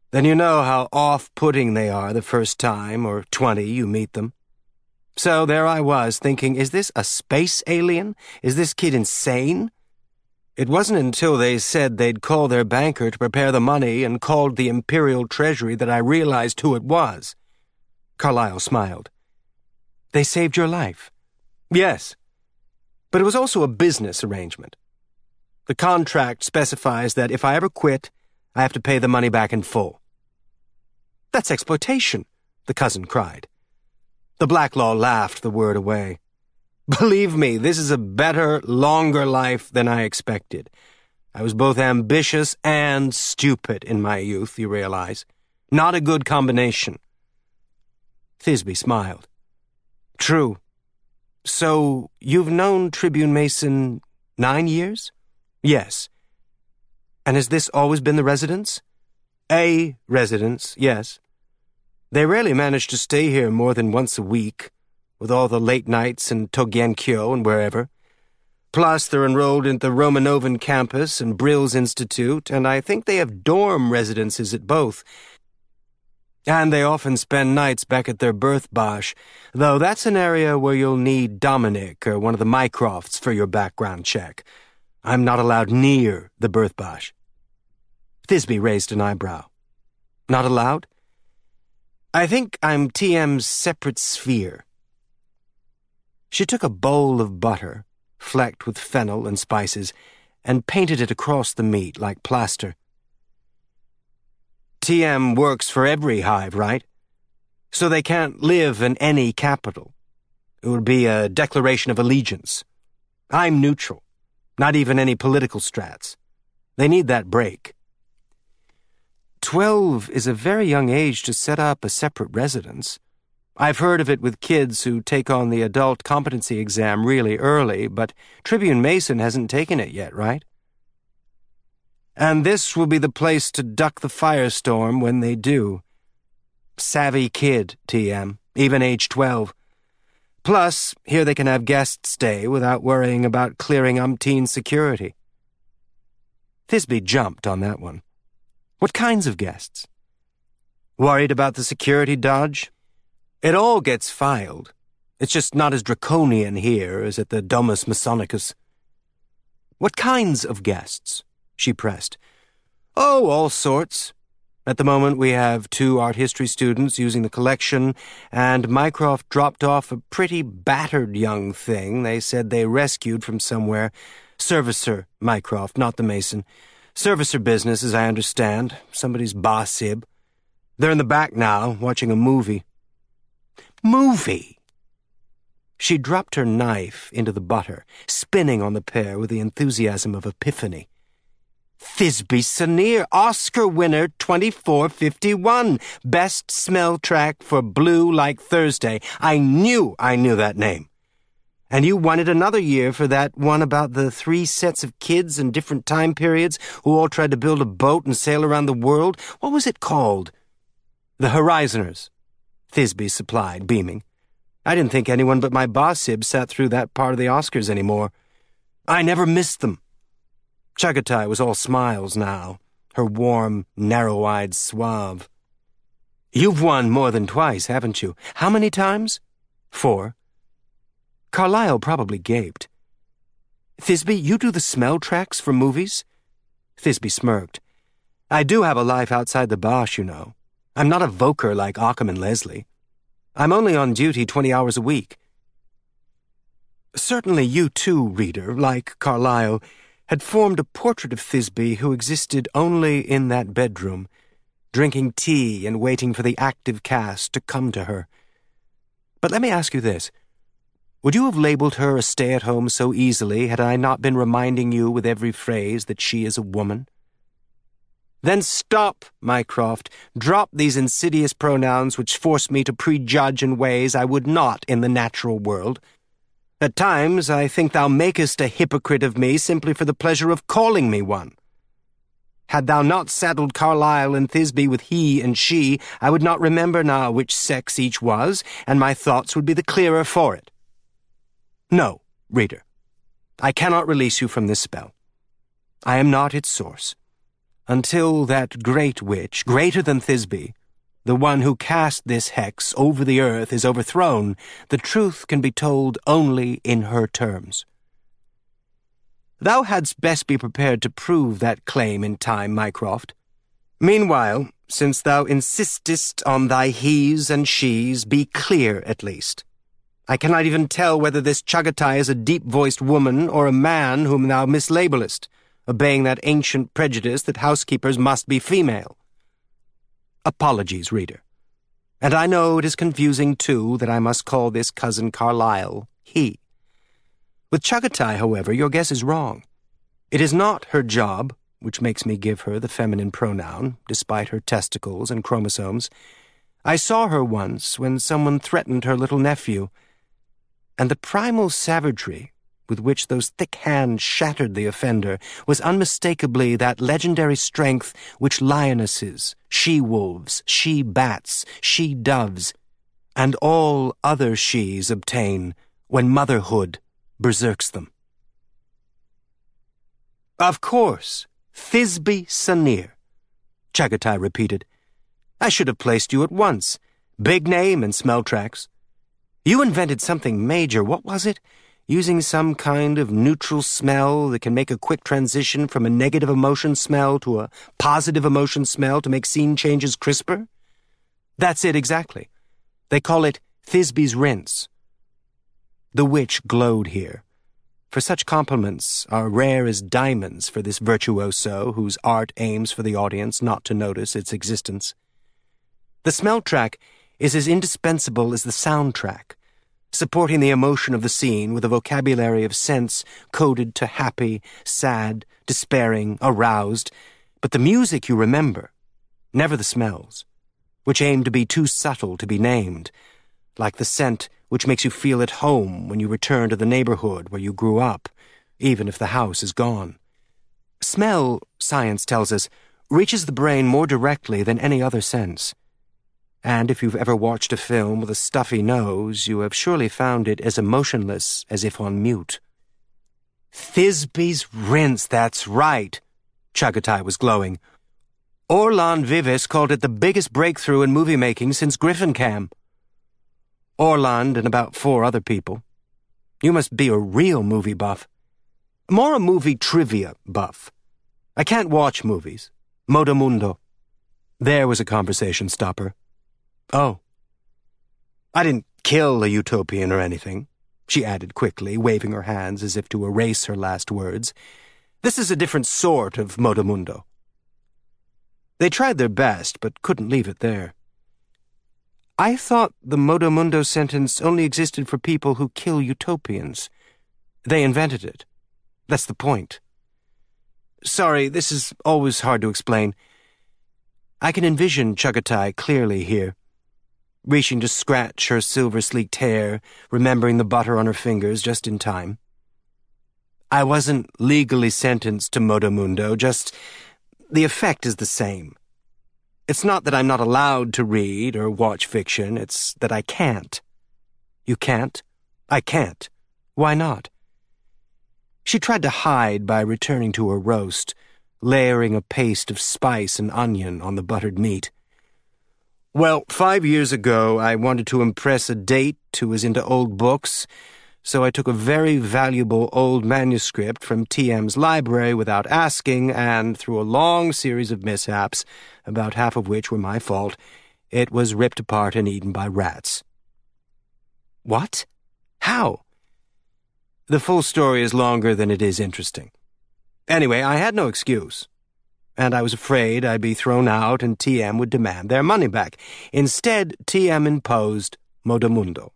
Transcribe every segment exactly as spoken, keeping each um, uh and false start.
Then you know how off-putting they are the first time, or twenty, you meet them. So there I was, thinking, is this a space alien? Is this kid insane? It wasn't until they said they'd call their banker to prepare the money and called the Imperial Treasury that I realized who it was. Carlyle smiled. They saved your life? Yes. But it was also a business arrangement. The contract specifies that if I ever quit, I have to pay the money back in full. That's exploitation, the cousin cried. The Blacklaw laughed the word away. Believe me, this is a better, longer life than I expected. I was both ambitious and stupid in my youth, you realize. Not a good combination. Thisbe smiled. True. So, you've known Tribune Mason nine years? Yes. And has this always been the residence? A residence, yes. They rarely manage to stay here more than once a week, with all the late nights and Togyenkyo and wherever. Plus, they're enrolled at the Romanovan campus and Brill's Institute, and I think they have dorm residences at both. And they often spend nights back at their birth bosh, though that's an area where you'll need Dominic or one of the Mycrofts for your background check. I'm not allowed near the birth bosh. Thisbe raised an eyebrow. Not allowed? I think I'm T M's separate sphere. She took a bowl of butter, flecked with fennel and spices, and painted it across the meat like plaster. T M works for every hive, right? So they can't live in any capital. It would be a declaration of allegiance. I'm neutral, not even any political strats. They need that break. Twelve is a very young age to set up a separate residence. I've heard of it with kids who take on the adult competency exam really early, but Tribune Mason hasn't taken it yet, right? And this will be the place to duck the firestorm when they do. Savvy kid, T M, even age twelve. Plus, here they can have guest stay without worrying about clearing umpteen security. Thisbe jumped on that one. What kinds of guests? Worried about the security dodge? It all gets filed. It's just not as draconian here as at the Domus Masonicus. What kinds of guests? She pressed. Oh, all sorts. At the moment we have two art history students using the collection, and Mycroft dropped off a pretty battered young thing they said they rescued from somewhere. Servicer Mycroft, not the Mason. Servicer business, as I understand. Somebody's boss-ib. They're in the back now, watching a movie. Movie? She dropped her knife into the butter, spinning on the pair with the enthusiasm of epiphany. Thisbe Saneer, Oscar winner twenty-four fifty-one, best smell track for Blue Like Thursday. I knew I knew that name. And you won it another year for that one about the three sets of kids in different time periods who all tried to build a boat and sail around the world. What was it called? The Horizoners, Thisbe supplied, beaming. I didn't think anyone but my boss-ib sat through that part of the Oscars anymore. I never missed them. Chagatai was all smiles now, her warm, narrow-eyed suave. You've won more than twice, haven't you? How many times? Four. Carlyle probably gaped. Thisbe, you do the smell tracks for movies? Thisbe smirked. I do have a life outside the Bosch, you know. I'm not a voker like Occam and Leslie. I'm only on duty twenty hours a week. Certainly you too, reader, like Carlyle, had formed a portrait of Thisbe who existed only in that bedroom, drinking tea and waiting for the active cast to come to her. But let me ask you this. Would you have labeled her a stay-at-home so easily had I not been reminding you with every phrase that she is a woman? Then stop, Mycroft. Drop these insidious pronouns which force me to prejudge in ways I would not in the natural world. At times I think thou makest a hypocrite of me simply for the pleasure of calling me one. Had thou not saddled Carlyle and Thisbe with he and she, I would not remember now which sex each was, and my thoughts would be the clearer for it. No, reader, I cannot release you from this spell. I am not its source. Until that great witch, greater than Thisbe, the one who cast this hex over the earth, is overthrown, the truth can be told only in her terms. Thou hadst best be prepared to prove that claim in time, Mycroft. Meanwhile, since thou insistest on thy he's and she's, be clear at least. I cannot even tell whether this Chagatai is a deep-voiced woman or a man whom thou mislabelest, obeying that ancient prejudice that housekeepers must be female. Apologies, reader. And I know it is confusing, too, that I must call this cousin Carlyle he. With Chagatai, however, your guess is wrong. It is not her job, which makes me give her the feminine pronoun, despite her testicles and chromosomes. I saw her once when someone threatened her little nephew, and the primal savagery with which those thick hands shattered the offender was unmistakably that legendary strength which lionesses, she-wolves, she-bats, she-doves, and all other she's obtain when motherhood berserks them. Of course, Thisbe Sanir, Chagatai repeated. I should have placed you at once. Big name and smell tracks. You invented something major. What was it? Using some kind of neutral smell that can make a quick transition from a negative emotion smell to a positive emotion smell to make scene changes crisper? That's it exactly. They call it Thisbe's rinse. The witch glowed here, for such compliments are rare as diamonds for this virtuoso whose art aims for the audience not to notice its existence. The smell track is as indispensable as the soundtrack, supporting the emotion of the scene with a vocabulary of sense coded to happy, sad, despairing, aroused, but the music you remember, never the smells, which aim to be too subtle to be named, like the scent which makes you feel at home when you return to the neighborhood where you grew up, even if the house is gone. Smell, science tells us, reaches the brain more directly than any other sense. And if you've ever watched a film with a stuffy nose, you have surely found it as emotionless as if on mute. Thisbe's rinse, that's right, Chagatai was glowing. Orlan Vives called it the biggest breakthrough in movie-making since Griffincam. Orland and about four other people. You must be a real movie buff. More a movie trivia buff. I can't watch movies. Modomundo. There was a conversation stopper. Oh. I didn't kill a utopian or anything, she added quickly, waving her hands as if to erase her last words. This is a different sort of Modomundo. They tried their best, but couldn't leave it there. I thought the Modomundo sentence only existed for people who kill utopians. They invented it. That's the point. Sorry, this is always hard to explain. I can envision Chagatai clearly here, reaching to scratch her silver-sleeked hair, remembering the butter on her fingers just in time. I wasn't legally sentenced to Modomundo, just the effect is the same. It's not that I'm not allowed to read or watch fiction, it's that I can't. You can't? I can't. Why not? She tried to hide by returning to her roast, layering a paste of spice and onion on the buttered meat. Well, five years ago, I wanted to impress a date who was into old books, so I took a very valuable old manuscript from T M's library without asking, and through a long series of mishaps, about half of which were my fault, it was ripped apart and eaten by rats. What? How? The full story is longer than it is interesting. Anyway, I had no excuse, and I was afraid I'd be thrown out and T M would demand their money back. Instead, T M imposed Modomundo.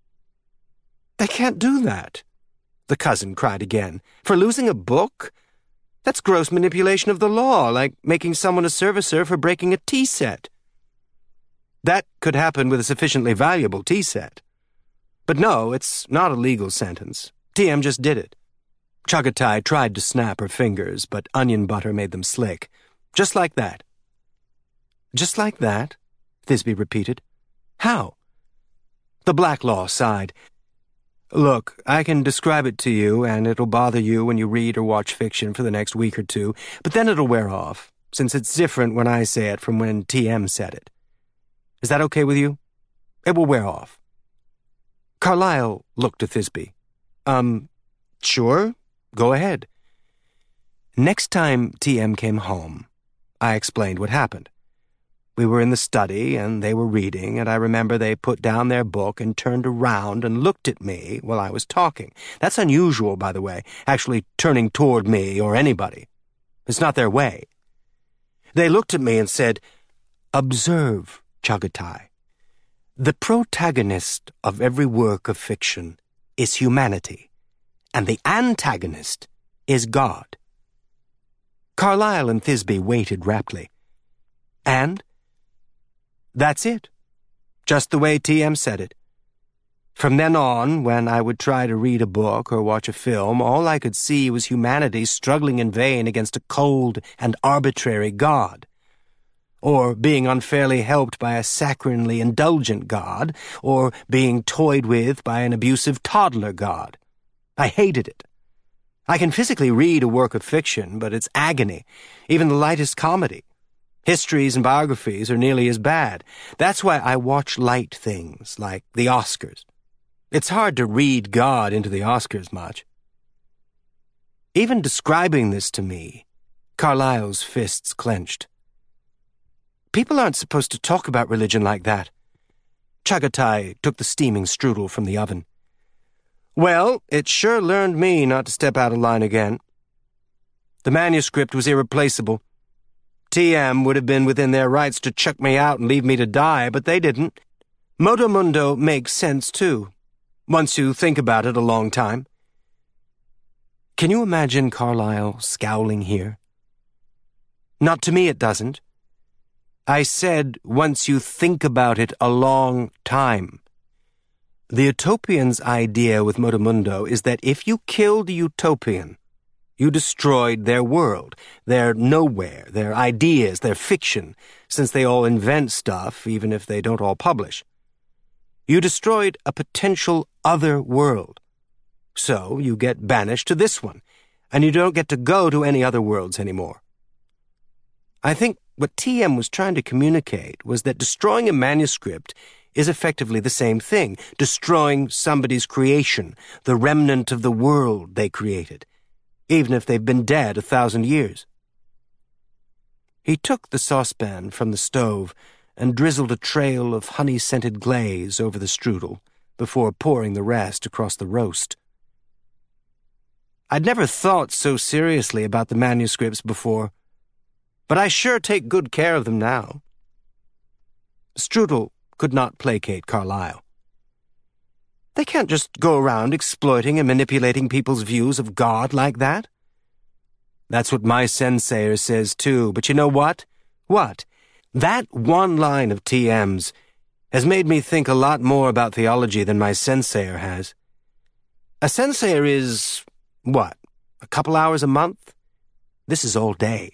They can't do that, the cousin cried again. For losing a book? That's gross manipulation of the law, like making someone a servicer for breaking a tea set. That could happen with a sufficiently valuable tea set. But no, it's not a legal sentence. T M just did it. Chagatai tried to snap her fingers, but onion butter made them slick. Just like that. Just like that? Thisbe repeated. How? The Black Law sighed. Look, I can describe it to you, and it'll bother you when you read or watch fiction for the next week or two, but then it'll wear off. since it's different when I say it from when T M said it. Is that okay with you? It will wear off. Carlyle looked to Thisbe. Um, sure, go ahead. Next time T M came home, I explained what happened. We were in the study, and they were reading, and I remember they put down their book and turned around and looked at me while I was talking. That's unusual, by the way, actually turning toward me or anybody. It's not their way. They looked at me and said, "Observe, Chagatai. The protagonist of every work of fiction is humanity, and the antagonist is God." Carlyle and Thisbe waited raptly. And? That's it. Just the way T M said it. From then on, when I would try to read a book or watch a film, all I could see was humanity struggling in vain against a cold and arbitrary God, or being unfairly helped by a saccharinely indulgent God, or being toyed with by an abusive toddler God. I hated it. I can physically read a work of fiction, but it's agony, even the lightest comedy. Histories and biographies are nearly as bad. That's why I watch light things, like the Oscars. It's hard to read God into the Oscars much. Even describing this to me, Carlyle's fists clenched. People aren't supposed to talk about religion like that. Chagatai took the steaming strudel from the oven. Well, it sure learned me not to step out of line again. The manuscript was irreplaceable. T M would have been within their rights to chuck me out and leave me to die, but they didn't. Motomundo makes sense, too, once you think about it a long time. Can you imagine Carlyle scowling here? Not to me it doesn't. I said, once you think about it a long time. The utopian's idea with Motomundo is that if you killed the utopian, you destroyed their world, their nowhere, their ideas, their fiction, since they all invent stuff, even if they don't all publish. You destroyed a potential other world. So you get banished to this one, and you don't get to go to any other worlds anymore. I think what T M was trying to communicate was that destroying a manuscript is effectively the same thing, destroying somebody's creation, the remnant of the world they created, even if they've been dead a thousand years. He took the saucepan from the stove and drizzled a trail of honey-scented glaze over the strudel before pouring the rest across the roast. I'd never thought so seriously about the manuscripts before, but I sure take good care of them now. Strudel could not placate Carlyle. They can't just go around exploiting and manipulating people's views of God like that. That's what my sensayer says too, but you know what? What? That one line of T M's has made me think a lot more about theology than my sensayer has. A sensayer is, what, a couple hours a month? This is all day.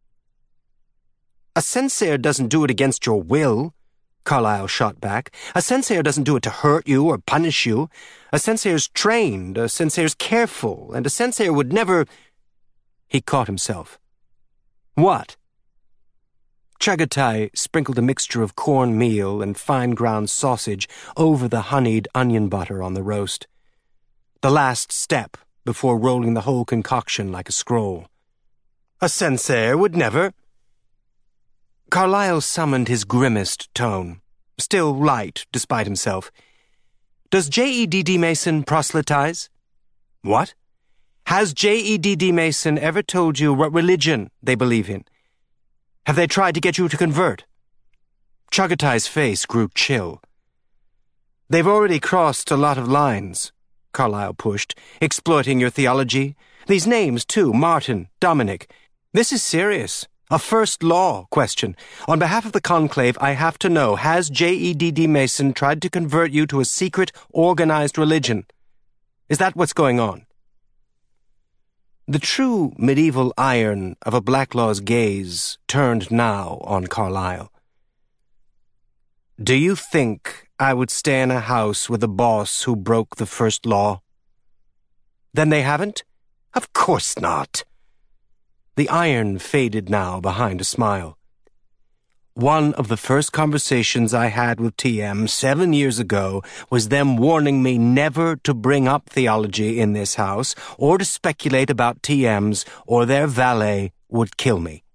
A sensayer doesn't do it against your will, Carlyle shot back. A sensayer doesn't do it to hurt you or punish you. A sensayer's trained, a sensayer's careful, and a sensayer would never... He caught himself. What? Chagatai sprinkled a mixture of cornmeal and fine-ground sausage over the honeyed onion butter on the roast. The last step before rolling the whole concoction like a scroll. A sensayer would never... Carlyle summoned his grimmest tone, still light despite himself. Does J E D D Mason proselytize? What? Has J E D D Mason ever told you what religion they believe in? Have they tried to get you to convert? Chagatai's face grew chill. They've already crossed a lot of lines, Carlyle pushed, exploiting your theology. These names, too, Martin, Dominic. This is serious. A first law question. On behalf of the conclave, I have to know, has J E D D Mason tried to convert you to a secret, organized religion? Is that what's going on? The true medieval iron of a Blacklaw's gaze turned now on Carlyle. Do you think I would stay in a house with a boss who broke the first law? Then they haven't? Of course not. The iron faded now behind a smile. One of the first conversations I had with T M seven years ago was them warning me never to bring up theology in this house or to speculate about T Ms or their valet would kill me.